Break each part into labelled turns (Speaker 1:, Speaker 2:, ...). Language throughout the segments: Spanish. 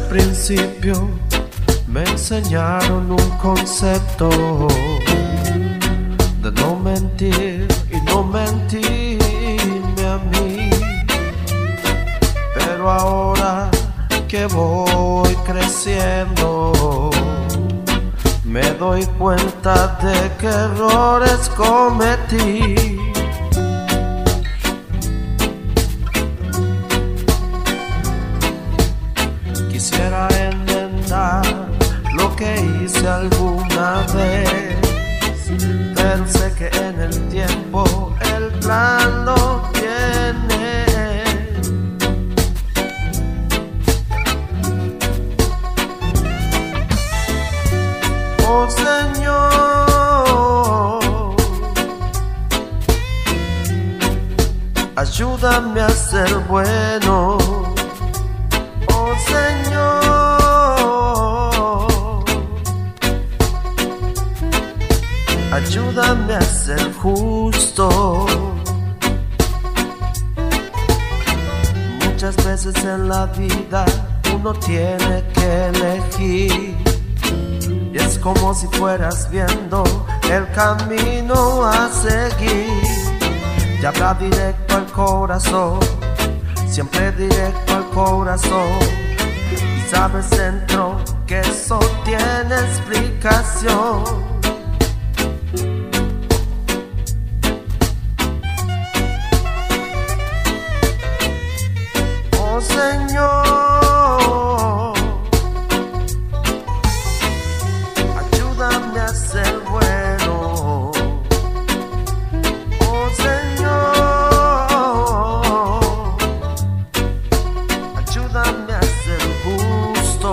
Speaker 1: principio me enseñaron un concepto de no mentir y no mentirme a mí. Pero ahora que voy creciendo, me doy cuenta de que errores cometí. Quisiera enmendar lo que hice alguna vez, pero sé que en el tiempo el plan lo tiene. Oh Señor, ayúdame a ser bueno. Oh Señor, ayúdame a ser justo. Muchas veces en la vida uno tiene que elegir, y es como si fueras viendo el camino a seguir. Te habla directo al corazón, siempre directo al corazón. Y sabes dentro que eso tiene explicación. Oh Señor, ayúdame a ser bueno. Oh Señor, ayúdame a ser justo.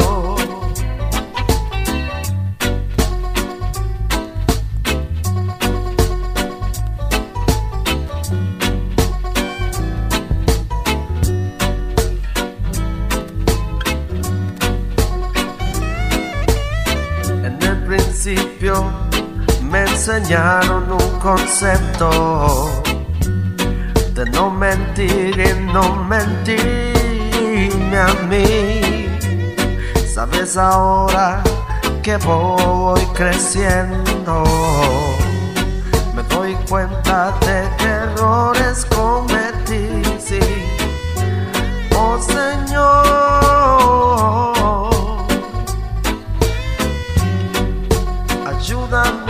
Speaker 1: En el principio me enseñaron un concepto de no mentir y no mentirme a mí. Sabes, ahora que voy creciendo, me doy cuenta de que errores cometí, sí. Oh Señor, ayúdame